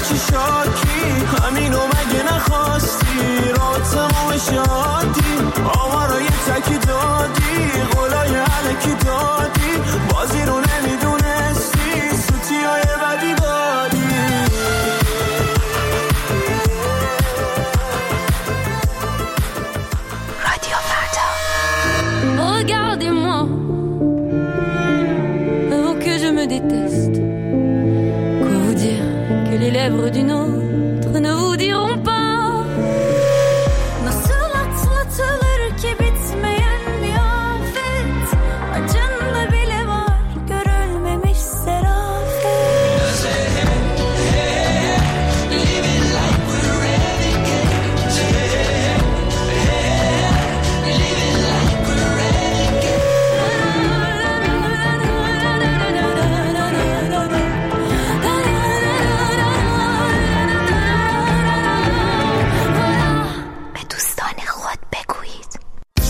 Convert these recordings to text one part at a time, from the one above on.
چی شاکی همینو مگه نخواستی راتمو شادی آوارای تکی دادی قولای علکی دادی بازی رو نمیدونستی سوتی های بدی دادی رادیو فردا. Regardez-moi avant que je me déteste. Quoi vous dire que les lèvres d'une autre ne vous diront pas. Nasıl atlatılır ki bitmeyen bir afet. Acında bile var görülmemiş serafet. Living like we're renegades. Living like we're renegades. به دوستان خود بگویید.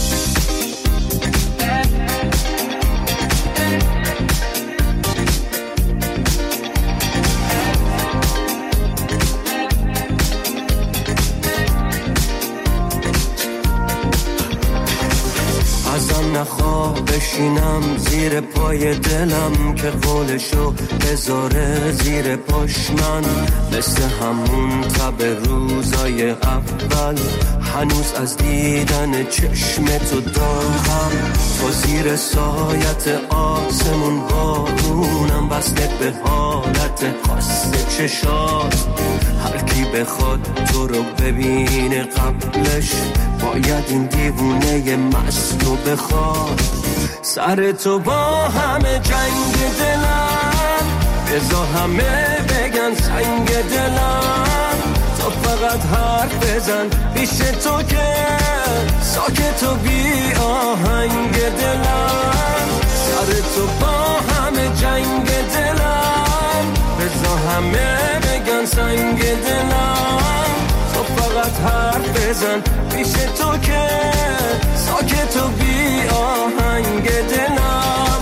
ازم نخواه بشینم زیر پای دلم که قولشو بذاره زیر پاش من مثل همون تب روزای اول هنوز از دیدن چشم تو داغم تو زیر سایت آسمون بارونم بسته به حالت خاص چشات هر کی بخواد تو رو ببینه قبلش باید این دیوونه مستو بخواد سر تو با همه جنگ دلم بذار همه بگن سنگ دلم تو فقط حرف بزن پیش تو که ساکت و بی آهنگ دلم سر تو با همه جنگ دلم بذار همه بگن سنگ دلم تو فقط حرف بزن پیش تو که ساکت و بی آهنگ دلم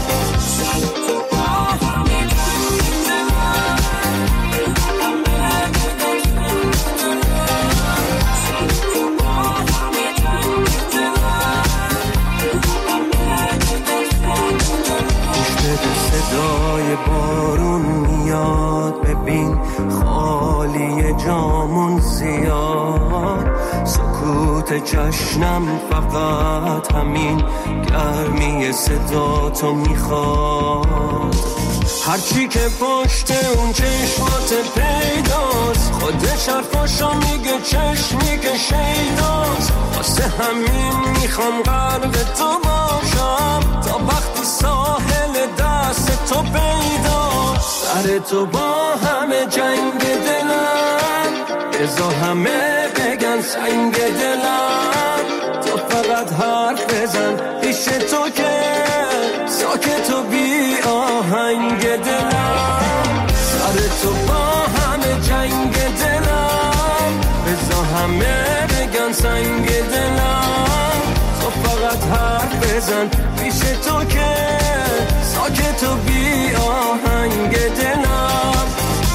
صدای بارون میاد ببین خالی جامون زیاد سکوت جشنم فقط همین گرمی صدا تو میخواد هرچی که پشت اون چشمات پیداست خودش حرفاشو میگه چشمی که شیداست واسه همین میخوام قلب تو باشم تا وقتی ساحل دست تو پیداست سر تو با همه جنگ دلم بذار همه بگن سنگ دلم تو فقط حرف بزن پیش تو که ساکت و بی آهنگ دلم سر تو با همه جنگ دلم بذار همه بگن سنگ دلم تو فقط حرف بزن پیش تو که ساکت و بی آهنگ دلم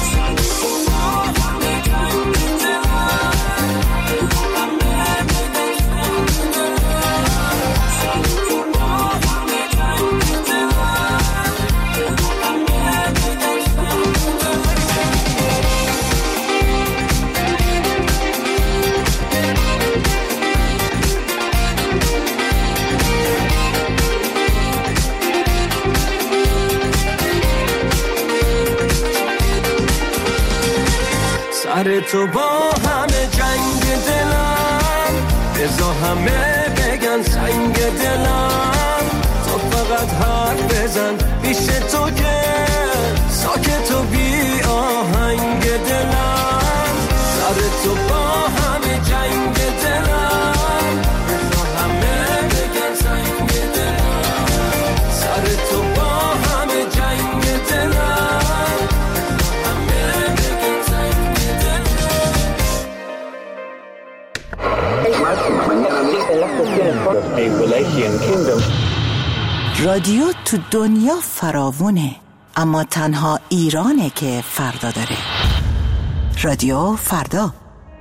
سر تو با همه جنگ دلم بذار همه بگن سنگ دلم تو فقط حرف بزن پیش تو که ساکت و بی آهنگ دلم سر تو با همه جنگ دلم بذار همه بگن سنگ دلم سر تو با همه جنگ دلم رادیو تو دنیا فراوونه اما تنها ایرانه که فردا داره رادیو فردا.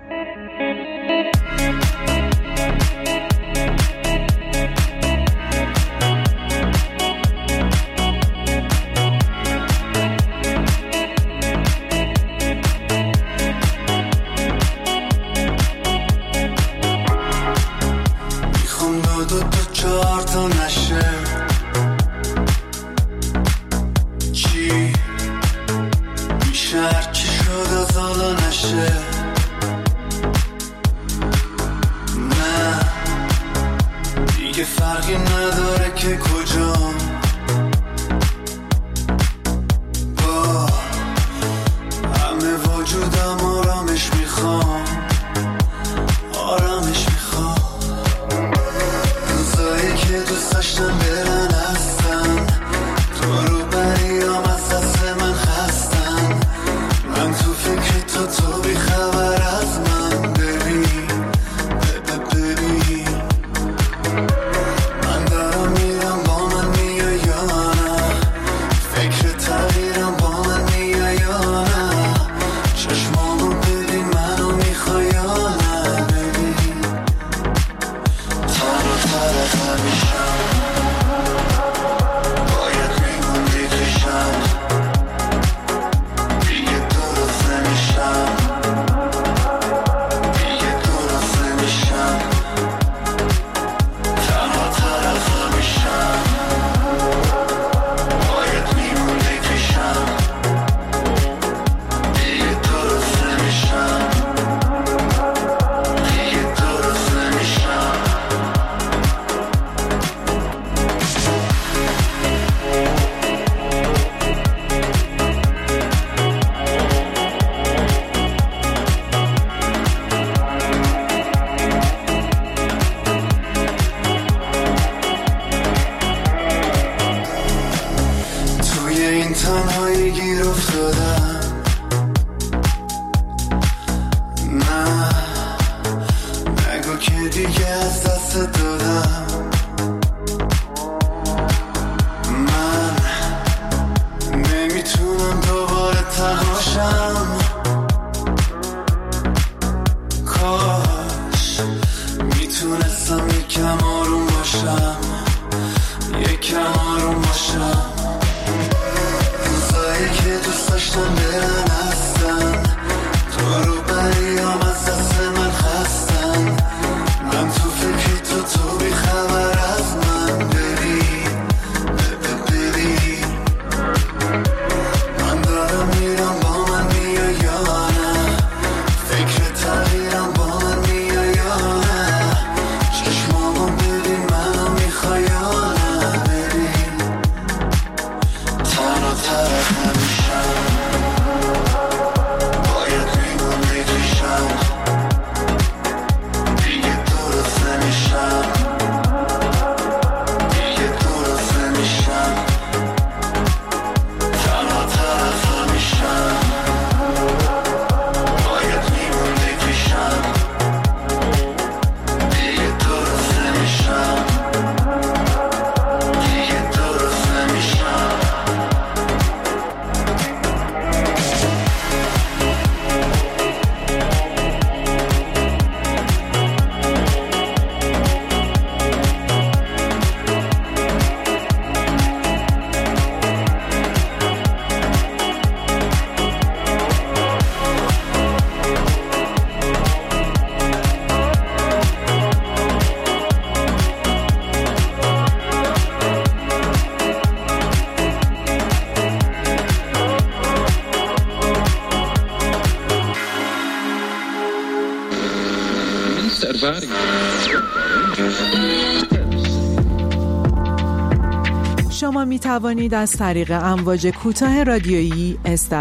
شما می توانید از طریق امواج کوتاه رادیویی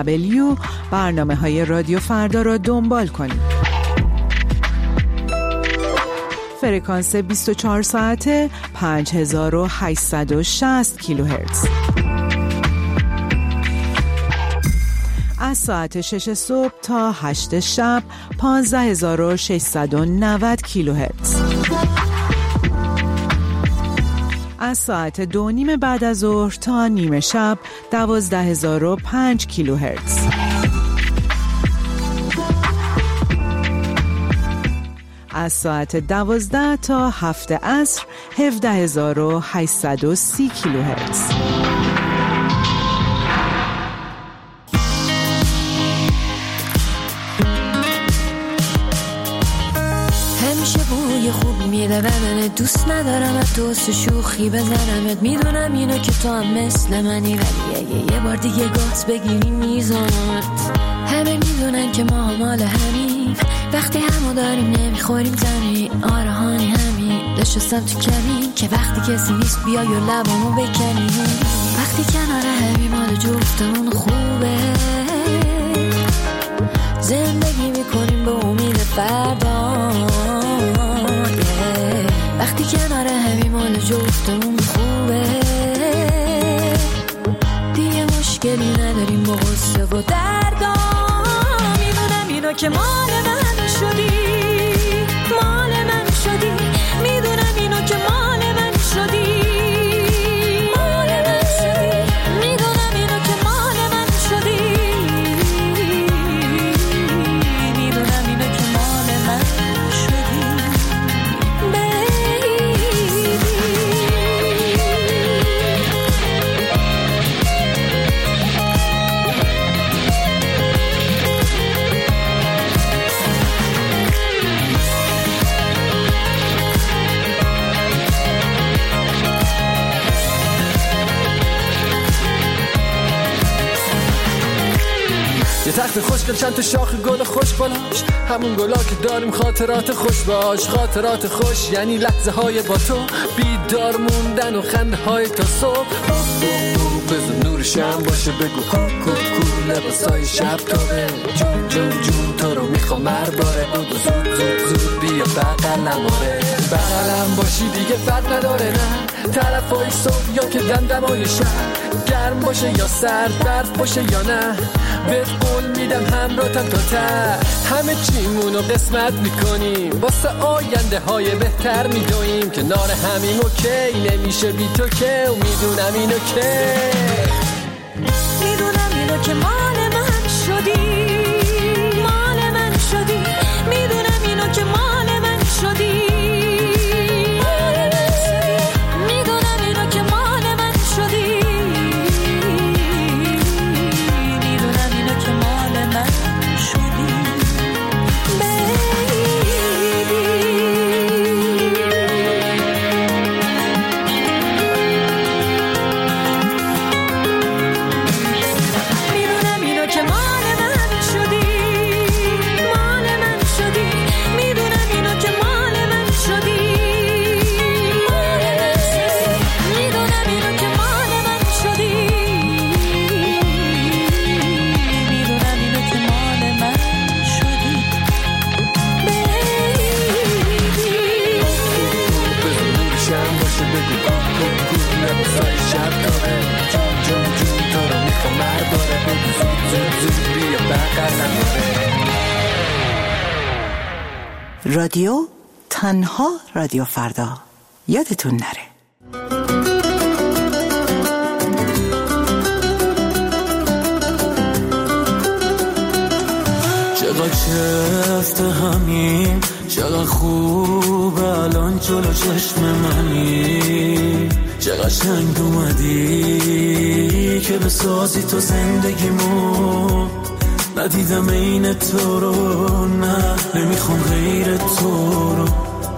SW برنامه‌های رادیو فردا را دنبال کنید. فرکانس 24 ساعته 5860 کیلوهرتز. از ساعت 6 صبح تا 8 شب 15690 کیلوهرتز. از ساعت 2:30 بعد از ظهر تا نیمه شب 12005 کیلوهرتز. از ساعت 12 تا 7 عصر 17830 کیلوهرتز. همیشه بوی خوب میده بدنت، دوست ندارم از دوست شوخی بزنمت. میدونم اینو که تو هم مثل منی، ولی اگه یه بار دیگه گاز بگیری میزنمت. همه میدونن که ما مال همین، وقتی همو داریم نمیخوریم زمین. آره هانی همین، نشستم تو کمین که وقتی کسی نیست بیای و لبامو بکنی. وقتی کنار همین مال جفتمون خوبه، زندگی میکنیم به امید فردا. وقتی کنار همین مال جفتمون خوبه، دیگه مشکلی نداریم با غصه و دردا. میدونم اینو که مال من شدی، مال من شدی. میدونم اینو که مال من شدی، مال من شدی. میدونم اینو که مال من شدی، میدونم اینو که مال من شدی. یه تخت خوشگل چند تا شاخ گل خوش بالاش، همون گلا که داریم خاطرات خوش باش. خاطرات خوش یعنی لحظه های با تو، بیدار موندن و خنده های تا صبح. بزن نور شم باشه بگو کو لباسای شب توه. جون جون جون تو رو میخوام مرباره، بودو زود زود زود بیا بغلم. آره بغلم باشی دیگه فرق نداره، نه طرفای صبح یا که دمدمای شب. گرم باشه یا سرد، برف باشه یا نه، بهت قول میدم همراهتم تا ته. همه چیمونو قسمت میکنیم، واسه آینده های بهتر میدویم. کنار همیم اوکی نمیشه بی تو که، و میدونم اینو که، میدونم اینو که مال من شدی، مال من شدی. میدونم اینو که مال من شدی، مال من شدی. میدونم اینو که مال من شدی، میدونم اینو که مال من شدی. رادیو تنها رادیو فردا، یادتون نره. چقدر چفت همین، چقدر خوب الان جلو چشم منی. چقدر شنگ اومدی که بسازی تو زندگیمو. ندیدم این تو رو، نه نمیخوام غیر تو رو.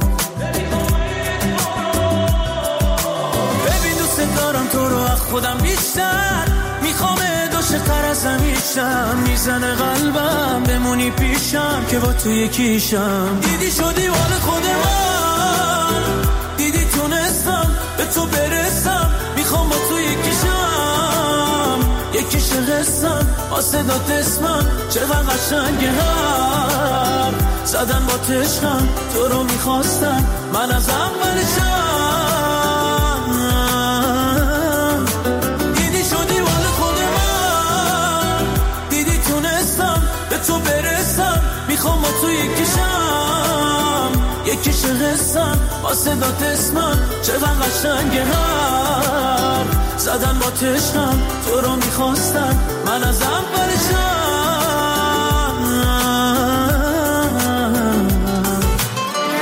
ببین دوست دارم تو رو از خودم بیشتر، میخوام عاشق‌تر از همیشم. میزنه قلبم بمونی پیشم که با تو یکیشم. دیدی شدی حال خود من، دیدی تونستم به تو برسم. میخوام با تو یکیشم، یکیش قسم واسه داد اسمم. چقدر قشنگه هم زدن با تشکم، تو رو میخواستم من از اولشم. دیدی شدی حال خود من، دیدی تونستم به تو برسم. میخوام با تو یکیشم، یکیش قسم واسه داد اسمم. چقدر قشنگه هم زدن با تشکم، تو رو میخواستم من از اولشم.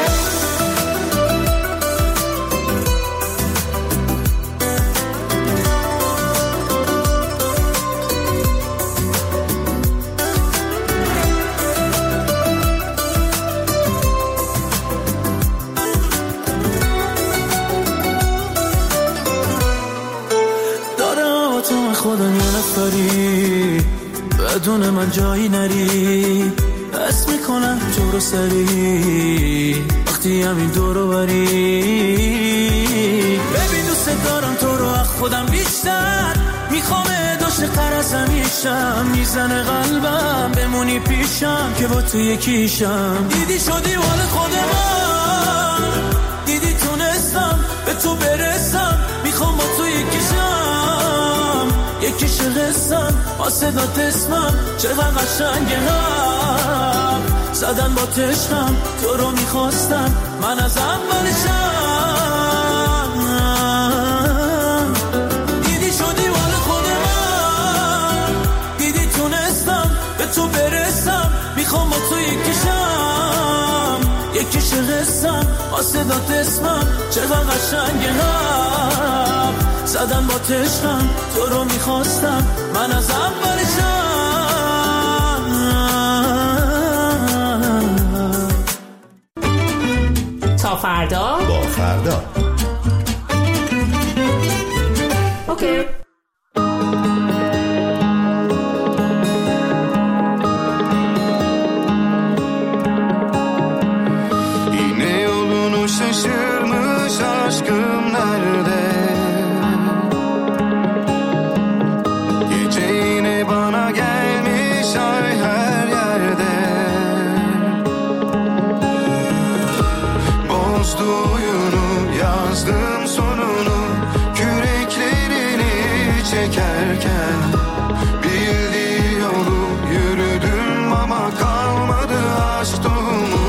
بدون من جایی نری، حس میکنم تو رو سری وقتی همین دورو بری. ببین دوست دارم تو رو از خودم بیشتر، میخوام عاشق‌تر از همیشم، میزنه قلبم بمونی پیشم که با تو یکیشم. دیدی شدی حال خود من، دیدی تونستم به تو برسم، میخوام با تو یکیشم، یکیش قسم با صدات اسمم چقدر قشنگه هم زدن با تشکم، تو رو میخواستم من از اولشم. دیدی شدی حال خود من، دیدی تونستم به تو برسم، میخوام با تو یکیشم، یکیش قسم با صدات اسمم چقدر قشنگه هم زدن با تشکم، تو رو میخواستم من از اولشم. تا فردا با فردا. اوکی. Yine yolunu şaşırmış aşkım nerede? Gece yine bana gelmiş ay her yerde. Bozdu oyunu, yazdım sonunu, küreklerini çekerken. Bildiği yolu yürüdüm ama kalmadı aşk tohumu.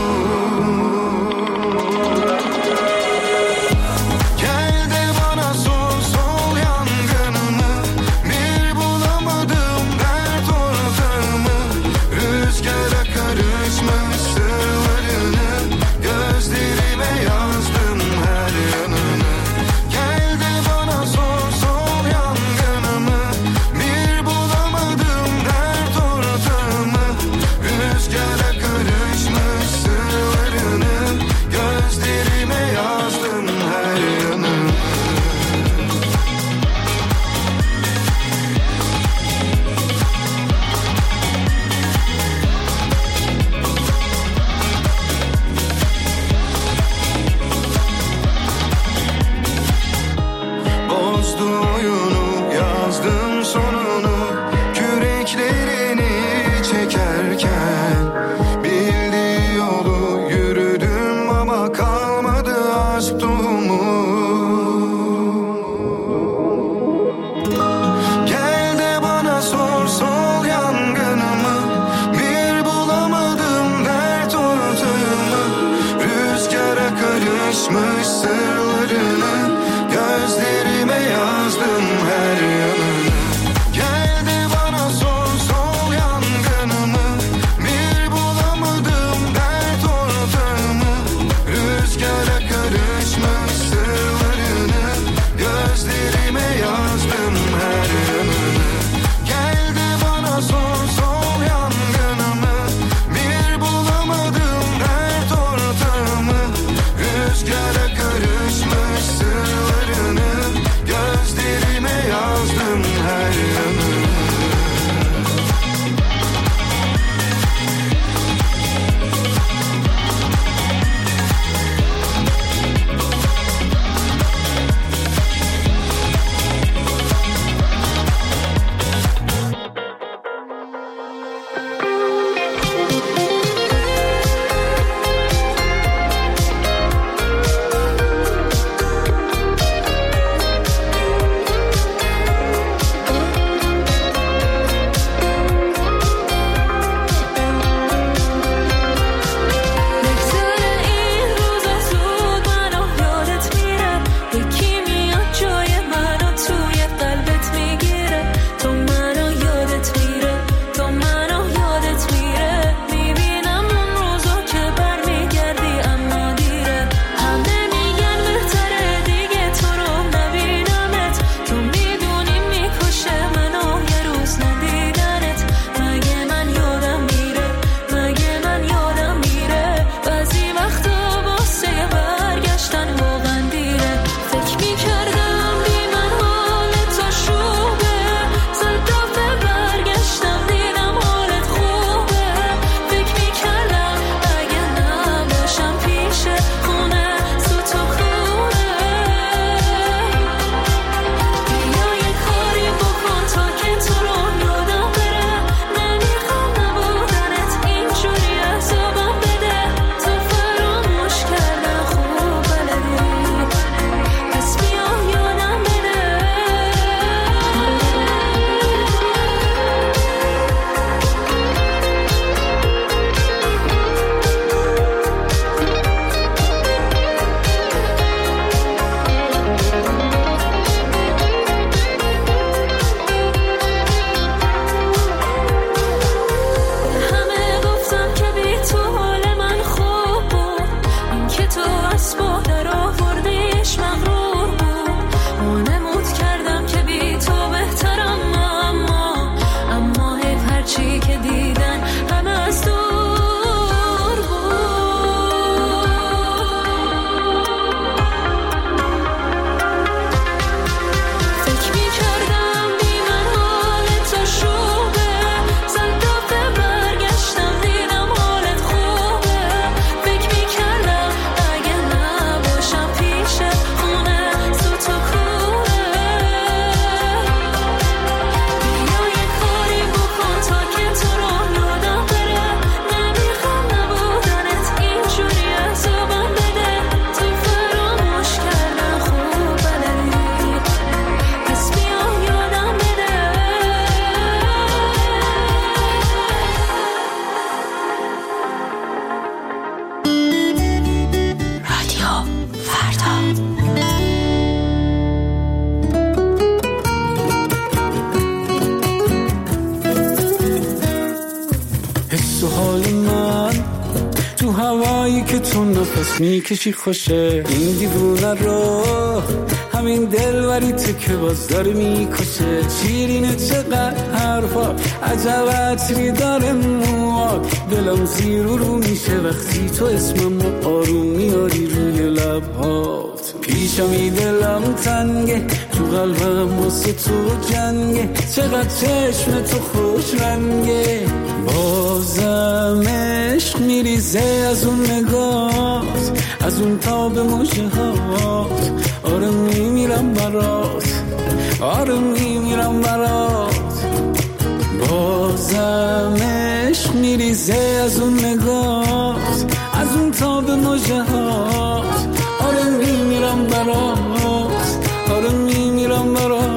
Gel de bana sor, sol yangınımı, bir bulamadım dert ortağımı. Rüzgara karışmış sırlarını, gözlerime yazdım her yanını. Gel de bana sor, sol yangınımı, bir bulamadım dert ortağımı. Rüzgara karışmış sırlarını, gözlerime yazdım her yanını. Bozdu oyunu, yazdım sonunu, küreklerini çekerken. Bildiği yolu yürüdüm ama kalmadı aşk tohumu. Gel de bana sor, sol yangınımı, bir bulamadım dert ortağımı. Rüzgara karışmış sırlarını, gözlerime yazdım her yanını. Gel de bana sor, sol yangınımı, bir که دیدن همه از دور بود. فکر میکردم بی من حالت تو شوبه، صد دفعه برگشتم دیدم حالت خوبه. فکر میکردم اگه نباشم پیش خونه تو کوه، بیا یه کاری بکن تا که تو رو یادم بره. نمیخوام نبودنت اینجوری عذابم بده. تو فراموش کردن خوب بلدی، پس بیا یادم بده. رادیو فردا. حس و حال من تو هوایی که تو نفس میکشی خوشه. این دیوونه رو همین دلوریته که باز داره میکشه. شیرینه چقدر حرفا، عجب عطری داره موات. دلم زیر و رو میشه وقتی تو اسمم آروم میاری روی لبهات. پیشمی دلم تنگه، تو قلبم واسه تو جنگه. چقدر چشم تو خوش رنگه، بازم عشق میریزه از اون نگات، از اون تاب مژه هات. آره میمیرم برات، آره میمیرم برات. بازم عشق میریزه از اون نگات، از اون تاب مژه هات. آره میمیرم برات، آره میمیرم برات.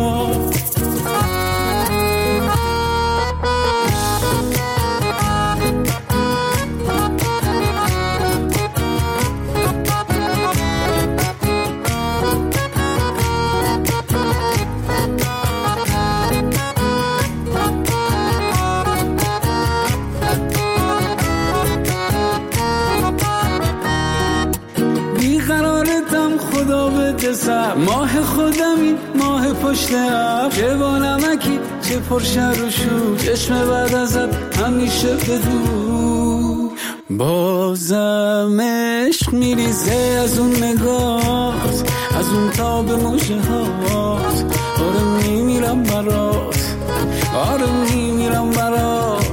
خدا بده سر ماه خودم، این ماه پشت اب. چه با نمکی چه پرشر و شور، چشم بعد ازت همیشه بدور. بازم عشق میریزه از اون نگات، از اون تاب مژه هات. آره میمیرم برات، آره میمیرم برات.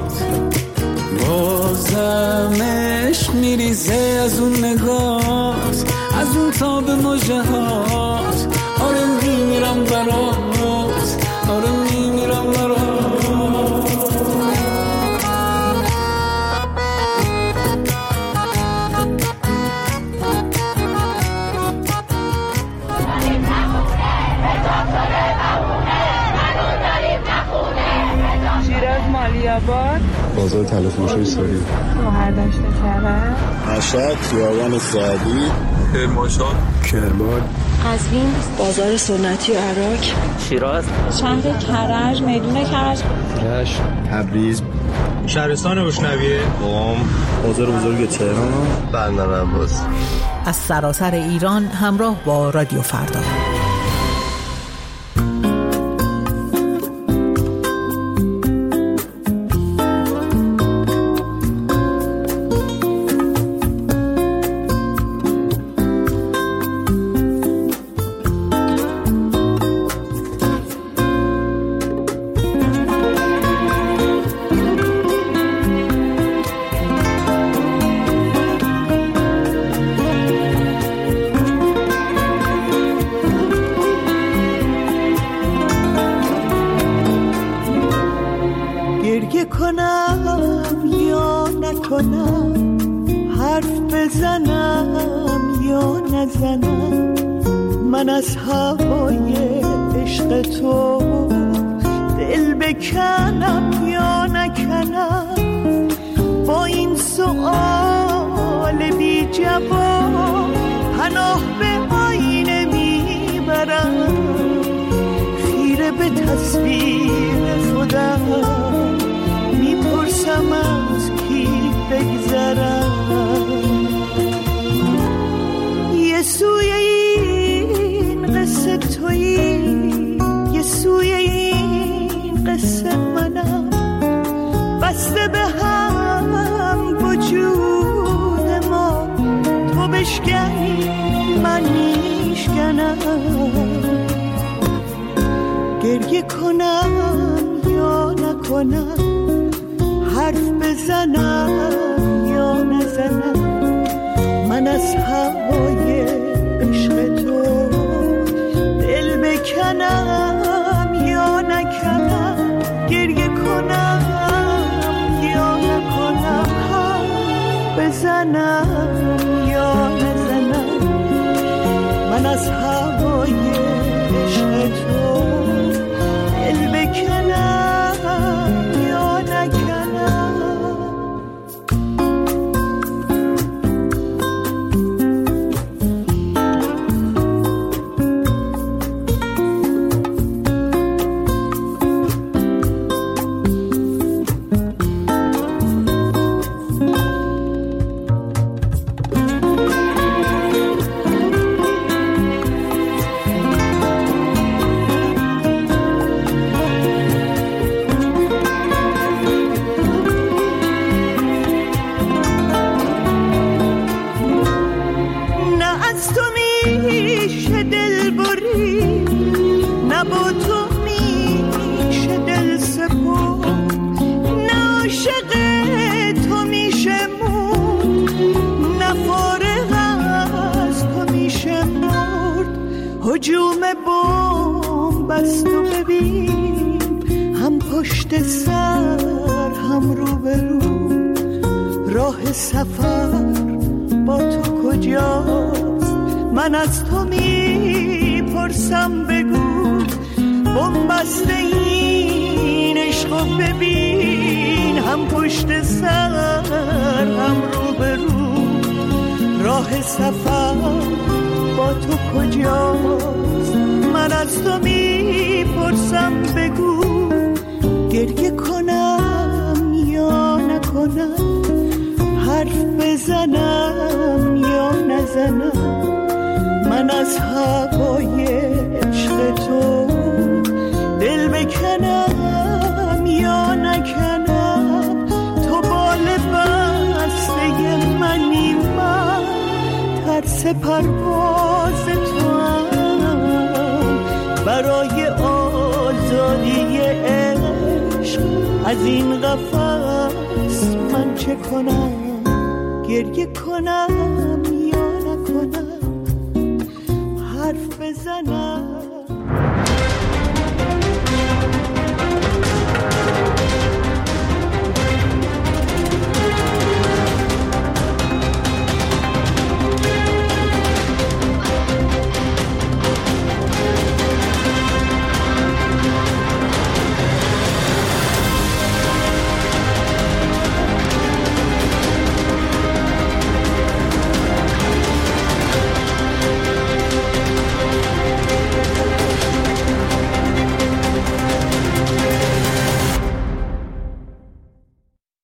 بازم عشق میریزه از اون نگات، از اون تاب مژه هات. آره میمیرم برات، آره میمیرم برات. شیراز مالیاباد، بازار تلفروشی ساری، شهرداشت کرد، مشهد، خیابان سعدی، کرمانشاه، کرمان، قزوین، بازار سنتی عراق، شیراز، شهر کرج، میدون کرج، رشت، تبریز، شهرستان اشنویه، قم، بازار بزرگ تهران، بندر عباس. از سراسر ایران همراه با رادیو فردا. من از هوای عشق تو دل بکنم یا نکنم، با این سؤال بی جواب پناه به آینه میبرم. خیره به تصویر خودم میپرسم از کی بگذرم. یه سوی این قصه تویی، یه سوی این قصه منم. بسته به هم وجود ما، تو بشکنی من میشکنم، گریه کنم یا نکنم، حرف بزنم یا نزنم، من از هوای عشق تو دل بکنم یا نکنم، گریه کنم یا نکنم، حرف بزنم یا نزنم، من از هوای عشق تو دل بکنم یا نکنم. هجوم بمب بست و ببین، هم پشت سر هم رو به رو، راه سفر با تو کجاست؟ من از تو میپرسم بگو، بمب بسته این عشقو ببین، هم پشت سر هم رو به رو، راه سفر با تو کجاست؟ من از تو میپرسم بگو، گریه کنم یا نکنم، حرف بزنم یا نزنم، من از هوای عشق تو دل بکنم یا نکنم، تو بال بسته منی، من ترس پرواز تو هم، برای آزادی عشق از این قفس من چه کنم؟ گریه کنم یا نکنم، حرف بزنم